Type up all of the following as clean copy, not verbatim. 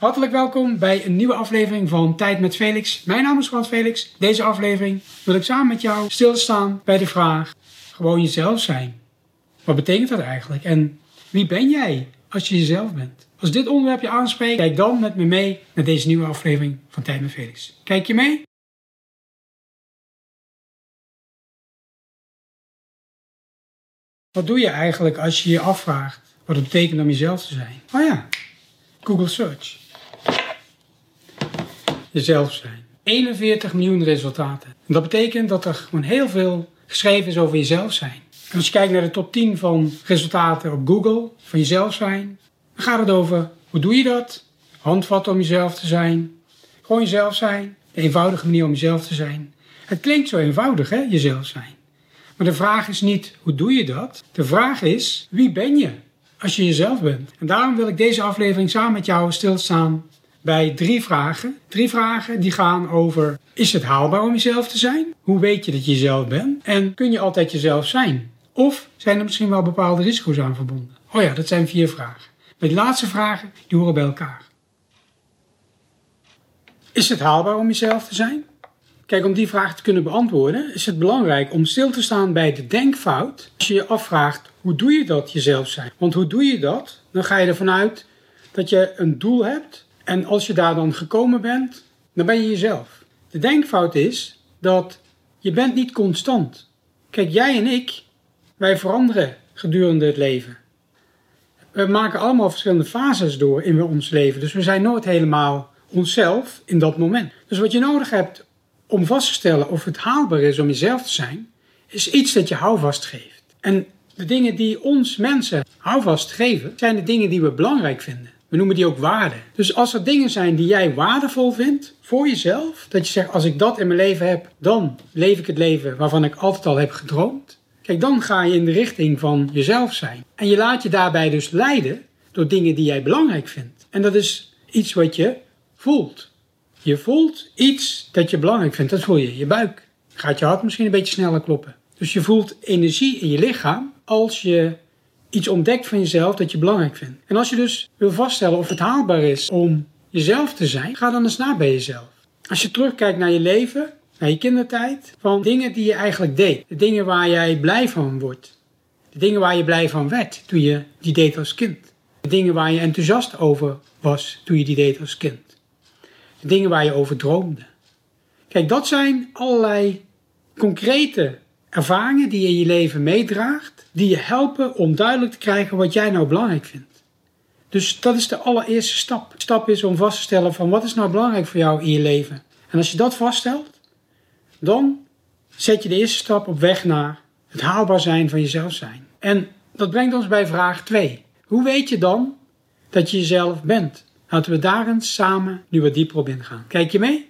Hartelijk welkom bij een nieuwe aflevering van Tijd met Felix. Mijn naam is Frans Felix. Deze aflevering wil ik samen met jou stilstaan bij de vraag: gewoon jezelf zijn. Wat betekent dat eigenlijk? En wie ben jij als je jezelf bent? Als dit onderwerp je aanspreekt, kijk dan met me mee naar deze nieuwe aflevering van Tijd met Felix. Kijk je mee? Wat doe je eigenlijk als je je afvraagt wat het betekent om jezelf te zijn? Oh ja, Google Search. Jezelf zijn. 41 miljoen resultaten. En dat betekent dat er gewoon heel veel geschreven is over jezelf zijn. En als je kijkt naar de top 10 van resultaten op Google, van jezelf zijn, dan gaat het over hoe doe je dat? Handvatten om jezelf te zijn. Gewoon jezelf zijn. De eenvoudige manier om jezelf te zijn. Het klinkt zo eenvoudig, hè, jezelf zijn. Maar de vraag is niet, hoe doe je dat? De vraag is, wie ben je als je jezelf bent? En daarom wil ik deze aflevering samen met jou stilstaan bij 3 vragen. 3 vragen die gaan over, is het haalbaar om jezelf te zijn? Hoe weet je dat je jezelf bent? En kun je altijd jezelf zijn? Of zijn er misschien wel bepaalde risico's aan verbonden? Oh ja, dat zijn 4 vragen. Maar die laatste vragen, die horen bij elkaar. Is het haalbaar om jezelf te zijn? Kijk, om die vraag te kunnen beantwoorden is het belangrijk om stil te staan bij de denkfout. Als je je afvraagt, hoe doe je dat jezelf zijn? Want hoe doe je dat? Dan ga je ervan uit dat je een doel hebt. En als je daar dan gekomen bent, dan ben je jezelf. De denkfout is dat je bent niet constant. Kijk, jij en ik, wij veranderen gedurende het leven. We maken allemaal verschillende fases door in ons leven. Dus we zijn nooit helemaal onszelf in dat moment. Dus wat je nodig hebt om vast te stellen of het haalbaar is om jezelf te zijn, is iets dat je houvast geeft. En de dingen die ons mensen houvast geven, zijn de dingen die we belangrijk vinden. We noemen die ook waarden. Dus als er dingen zijn die jij waardevol vindt voor jezelf, dat je zegt, als ik dat in mijn leven heb, dan leef ik het leven waarvan ik altijd al heb gedroomd. Kijk, dan ga je in de richting van jezelf zijn. En je laat je daarbij dus leiden door dingen die jij belangrijk vindt. En dat is iets wat je voelt. Je voelt iets dat je belangrijk vindt. Dat voel je in je buik. Gaat je hart misschien een beetje sneller kloppen. Dus je voelt energie in je lichaam als je iets ontdekt van jezelf dat je belangrijk vindt. En als je dus wil vaststellen of het haalbaar is om jezelf te zijn, ga dan eens na bij jezelf. Als je terugkijkt naar je leven, naar je kindertijd, van dingen die je eigenlijk deed. De dingen waar jij blij van wordt. De dingen waar je blij van werd toen je die deed als kind. De dingen waar je enthousiast over was toen je die deed als kind. De dingen waar je over droomde. Kijk, dat zijn allerlei concrete ervaringen die je in je leven meedraagt, die je helpen om duidelijk te krijgen wat jij nou belangrijk vindt. Dus dat is de allereerste stap. De stap is om vast te stellen van wat is nou belangrijk voor jou in je leven. En als je dat vaststelt, dan zet je de eerste stap op weg naar het haalbaar zijn van jezelf zijn. En dat brengt ons bij vraag 2. Hoe weet je dan dat je jezelf bent? Laten we daar eens samen nu wat dieper op ingaan. Kijk je mee?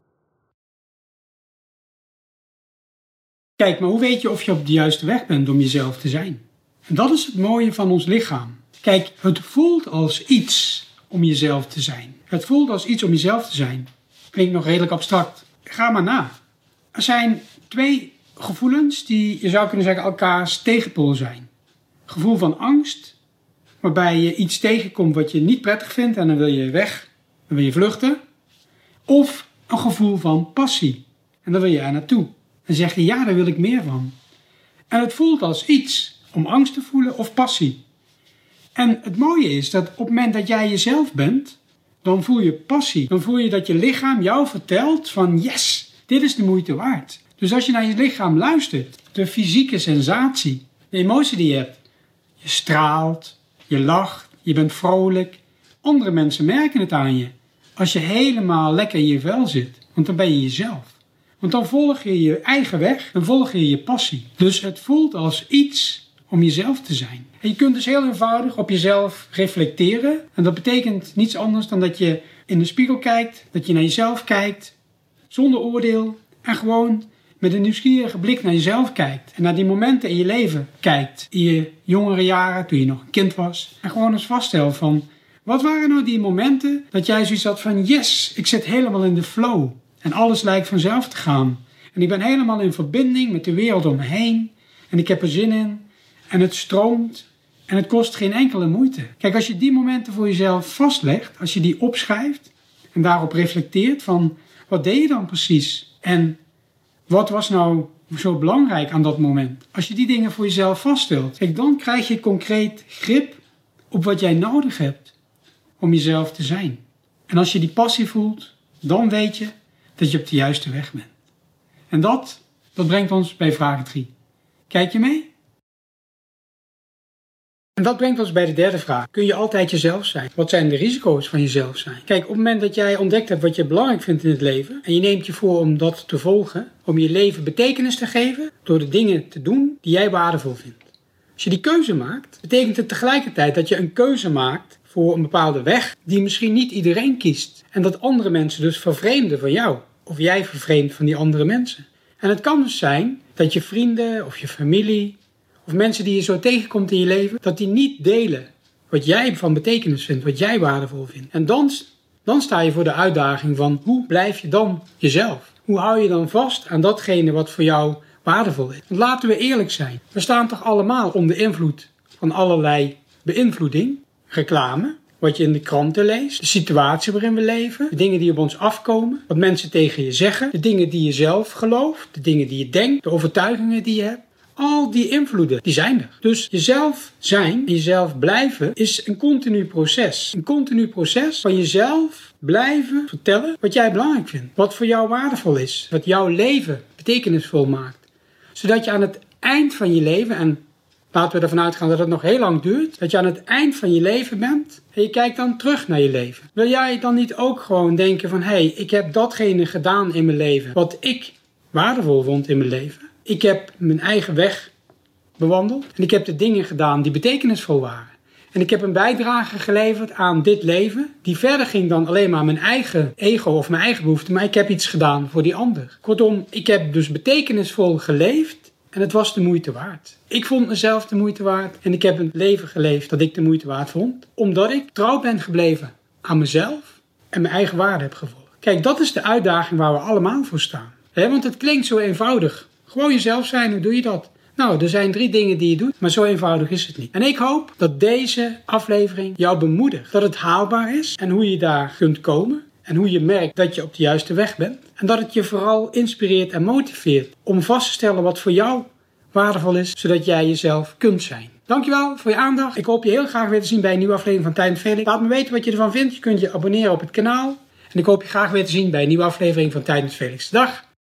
Kijk, maar hoe weet je of je op de juiste weg bent om jezelf te zijn? En dat is het mooie van ons lichaam. Kijk, het voelt als iets om jezelf te zijn. Het voelt als iets om jezelf te zijn. Klinkt nog redelijk abstract. Ga maar na. Er zijn 2 gevoelens die, je zou kunnen zeggen, elkaars tegenpool zijn. Gevoel van angst, waarbij je iets tegenkomt wat je niet prettig vindt en dan wil je weg, dan wil je vluchten. Of een gevoel van passie en dan wil je er naartoe. Dan zeg je, ja, daar wil ik meer van. En het voelt als iets om angst te voelen of passie. En het mooie is dat op het moment dat jij jezelf bent, dan voel je passie. Dan voel je dat je lichaam jou vertelt van yes, dit is de moeite waard. Dus als je naar je lichaam luistert, de fysieke sensatie, de emotie die je hebt, je straalt, je lacht, je bent vrolijk. Andere mensen merken het aan je. Als je helemaal lekker in je vel zit, want dan ben je jezelf. Want dan volg je je eigen weg, dan volg je je passie. Dus het voelt als iets om jezelf te zijn. En je kunt dus heel eenvoudig op jezelf reflecteren. En dat betekent niets anders dan dat je in de spiegel kijkt, dat je naar jezelf kijkt, zonder oordeel. En gewoon met een nieuwsgierige blik naar jezelf kijkt. En naar die momenten in je leven kijkt. In je jongere jaren, toen je nog een kind was. En gewoon eens vaststelt van, wat waren nou die momenten dat jij zoiets had van, yes, ik zit helemaal in de flow. En alles lijkt vanzelf te gaan. En ik ben helemaal in verbinding met de wereld om me heen. En ik heb er zin in. En het stroomt. En het kost geen enkele moeite. Kijk, als je die momenten voor jezelf vastlegt, als je die opschrijft en daarop reflecteert van wat deed je dan precies? En wat was nou zo belangrijk aan dat moment? Als je die dingen voor jezelf vaststelt, kijk, dan krijg je concreet grip op wat jij nodig hebt om jezelf te zijn. En als je die passie voelt, dan weet je dat je op de juiste weg bent. En dat brengt ons bij vraag 3. Kijk je mee? En dat brengt ons bij de derde vraag. Kun je altijd jezelf zijn? Wat zijn de risico's van jezelf zijn? Kijk, op het moment dat jij ontdekt hebt wat je belangrijk vindt in het leven en je neemt je voor om dat te volgen, om je leven betekenis te geven door de dingen te doen die jij waardevol vindt. Als je die keuze maakt, betekent het tegelijkertijd dat je een keuze maakt voor een bepaalde weg die misschien niet iedereen kiest. En dat andere mensen dus vervreemden van jou. Of jij vervreemdt van die andere mensen. En het kan dus zijn dat je vrienden of je familie of mensen die je zo tegenkomt in je leven, dat die niet delen wat jij van betekenis vindt, wat jij waardevol vindt. En dan sta je voor de uitdaging van hoe blijf je dan jezelf? Hoe hou je dan vast aan datgene wat voor jou waardevol is? Want laten we eerlijk zijn. We staan toch allemaal onder invloed van allerlei beïnvloeding, reclame, wat je in de kranten leest, de situatie waarin we leven, de dingen die op ons afkomen, wat mensen tegen je zeggen, de dingen die je zelf gelooft, de dingen die je denkt, de overtuigingen die je hebt. Al die invloeden, die zijn er. Dus jezelf zijn en jezelf blijven is een continu proces. Een continu proces van jezelf blijven vertellen wat jij belangrijk vindt. Wat voor jou waardevol is. Wat jouw leven betekenisvol maakt. Zodat je aan het eind van je leven, en laten we ervan uitgaan dat het nog heel lang duurt, dat je aan het eind van je leven bent en je kijkt dan terug naar je leven. Wil jij dan niet ook gewoon denken van, hé, ik heb datgene gedaan in mijn leven wat ik waardevol vond in mijn leven. Ik heb mijn eigen weg bewandeld en ik heb de dingen gedaan die betekenisvol waren. En ik heb een bijdrage geleverd aan dit leven die verder ging dan alleen maar mijn eigen ego of mijn eigen behoeften, maar ik heb iets gedaan voor die ander. Kortom, ik heb dus betekenisvol geleefd en het was de moeite waard. Ik vond mezelf de moeite waard en ik heb een leven geleefd dat ik de moeite waard vond, omdat ik trouw ben gebleven aan mezelf en mijn eigen waarde heb gevolgd. Kijk, dat is de uitdaging waar we allemaal voor staan. Want het klinkt zo eenvoudig. Gewoon jezelf zijn, hoe doe je dat? Nou, er zijn 3 dingen die je doet, maar zo eenvoudig is het niet. En ik hoop dat deze aflevering jou bemoedigt. Dat het haalbaar is en hoe je daar kunt komen. En hoe je merkt dat je op de juiste weg bent. En dat het je vooral inspireert en motiveert om vast te stellen wat voor jou waardevol is, zodat jij jezelf kunt zijn. Dankjewel voor je aandacht. Ik hoop je heel graag weer te zien bij een nieuwe aflevering van Tijd met Felix. Laat me weten wat je ervan vindt. Je kunt je abonneren op het kanaal. En ik hoop je graag weer te zien bij een nieuwe aflevering van Tijd met Felix. Dag!